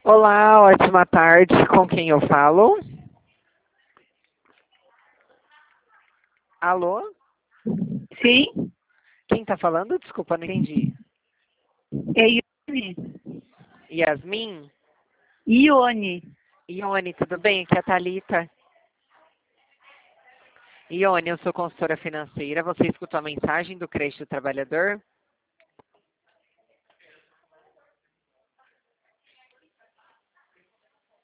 Olá, ótima tarde. Com quem eu falo? Alô? Sim, Quem está falando? Desculpa, não entendi. é Ione. Yasmin? Ione. Ione, tudo bem? Aqui é a Thalita. Ione, eu sou consultora financeira. Você escutou a mensagem do Crédito do Trabalhador?